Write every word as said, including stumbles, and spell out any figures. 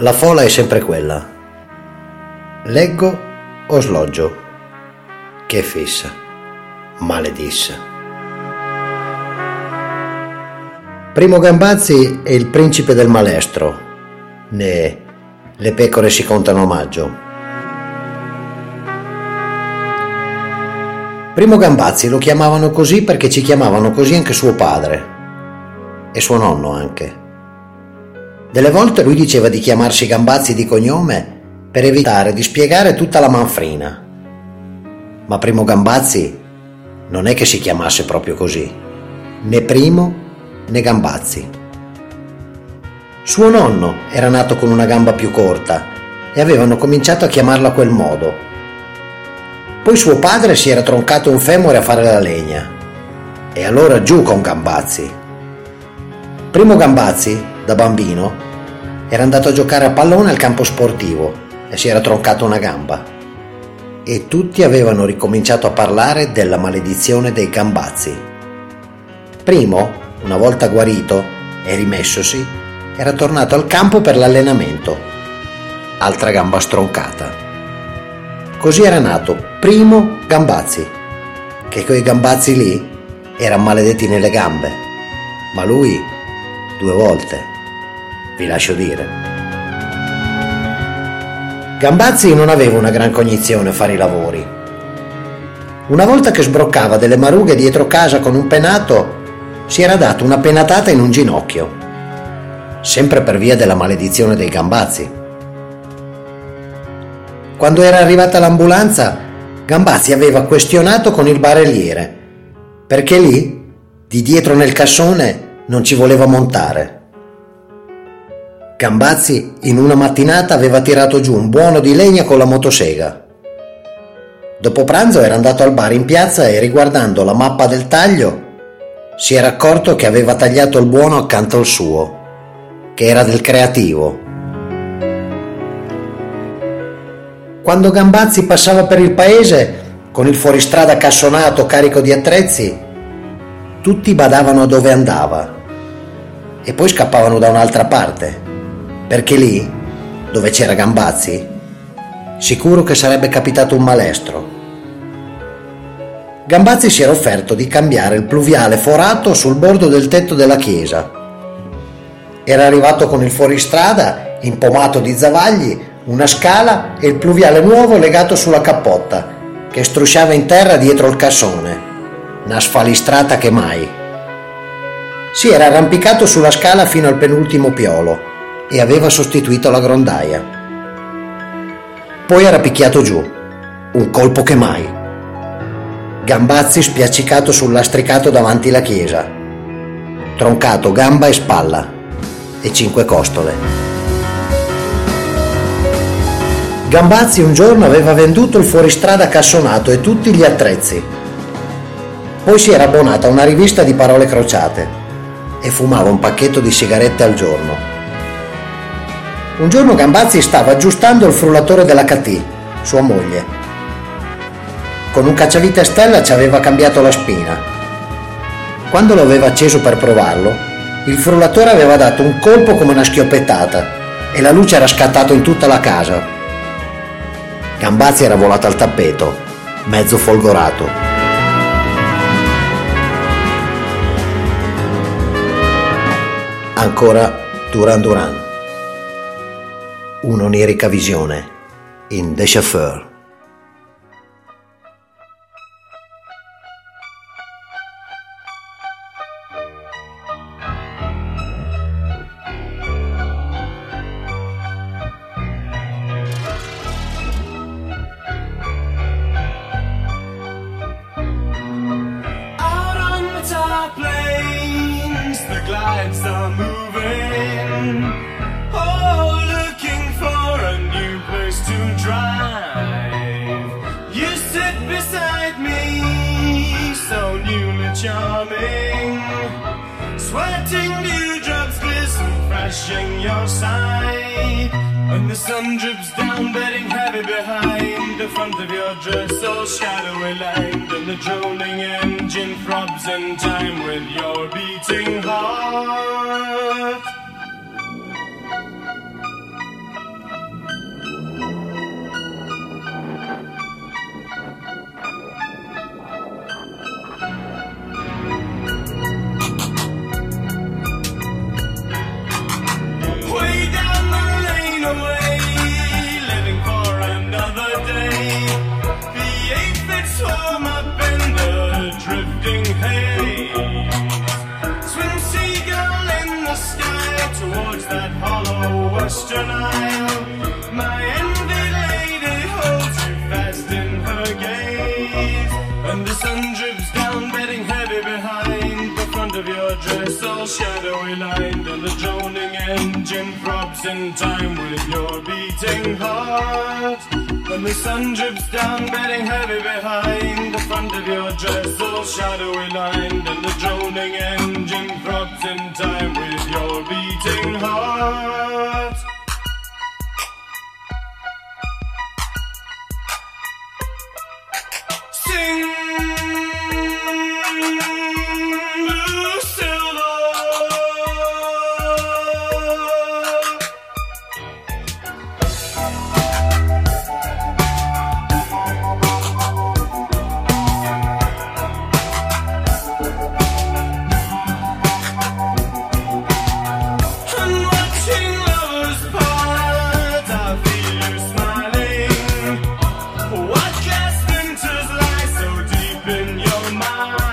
La fola è sempre quella. Leggo o sloggio? Che fissa, maledissa. Primo Gambazzi è il principe del malestro, né le pecore si contano a maggio. Primo Gambazzi lo chiamavano così perché ci chiamavano così anche suo padre e suo nonno anche. Delle volte lui diceva di chiamarsi Gambazzi di cognome per evitare di spiegare tutta la manfrina. Ma Primo Gambazzi non è che si chiamasse proprio così, né Primo né Gambazzi. Suo nonno era nato con una gamba più corta e avevano cominciato a chiamarlo a quel modo. Poi suo padre si era troncato un femore a fare la legna e allora giù con Gambazzi. Primo Gambazzi, da bambino, era andato a giocare a pallone al campo sportivo e si era troncato una gamba. E tutti avevano ricominciato a parlare della maledizione dei Gambazzi. Primo, una volta guarito e rimessosi, era tornato al campo per l'allenamento. Altra gamba stroncata. Così era nato Primo Gambazzi, che quei Gambazzi lì erano maledetti nelle gambe, ma lui due volte, vi lascio dire. Gambazzi non aveva una gran cognizione a fare i lavori. Una volta che sbroccava delle marughe dietro casa con un penato, si era dato una penatata in un ginocchio, sempre per via della maledizione dei Gambazzi. Quando era arrivata l'ambulanza, Gambazzi aveva questionato con il barelliere, perché lì, di dietro nel cassone, non ci voleva montare. Gambazzi in una mattinata aveva tirato giù un buono di legna con la motosega. Dopo pranzo era andato al bar in piazza e, riguardando la mappa del taglio, si era accorto che aveva tagliato il buono accanto al suo, che era del creativo. Quando Gambazzi passava per il paese con il fuoristrada cassonato carico di attrezzi, tutti badavano a dove andava e poi scappavano da un'altra parte, perché lì, dove c'era Gambazzi, sicuro che sarebbe capitato un malestro. Gambazzi si era offerto di cambiare il pluviale forato sul bordo del tetto della chiesa. Era arrivato con il fuoristrada, impomato di zavagli, una scala e il pluviale nuovo legato sulla cappotta, che strusciava in terra dietro il cassone, una sfalistrata che mai. Si era arrampicato sulla scala fino al penultimo piolo e aveva sostituito la grondaia. Poi era picchiato giù, un colpo che mai. Gambazzi spiaccicato sul lastricato davanti la chiesa, troncato gamba e spalla e cinque costole. Gambazzi un giorno aveva venduto il fuoristrada cassonato e tutti gli attrezzi. Poi si era abbonato a una rivista di parole crociate e fumava un pacchetto di sigarette al giorno. Un giorno Gambazzi stava aggiustando il frullatore della K T, sua moglie. Con un cacciavite Stella ci aveva cambiato la spina. Quando lo aveva acceso per provarlo, il frullatore aveva dato un colpo come una schioppettata e la luce era scattata in tutta la casa. Gambazzi era volato al tappeto, mezzo folgorato. Ancora Duran Duran. Un'onirica visione in The Chauffeur. Out on the top lanes, the glides are moving. Oh, looking for a new place to drive. You sit beside me, so newly charming. Sweating dewdrops glisten fresh in your side. And the sun drips down, bedding heavy behind the front of your dress, all shadowy lined. And the droning engine throbs in time with your beating heart. Western Isle. My envy lady holds you fast in her gaze, and the sun drips down, bedding heavy behind the front of your dress, all shadowy lined, and the droning engine throbs in time with your beating heart. And the sun drips down, bedding heavy behind the front of your dress, all shadowy lined, and the droning engine throbs in time with your beating heart. Sing, Lucilla. I'm watching lovers part, I feel you smiling. What cast winters lie so deep in your mind?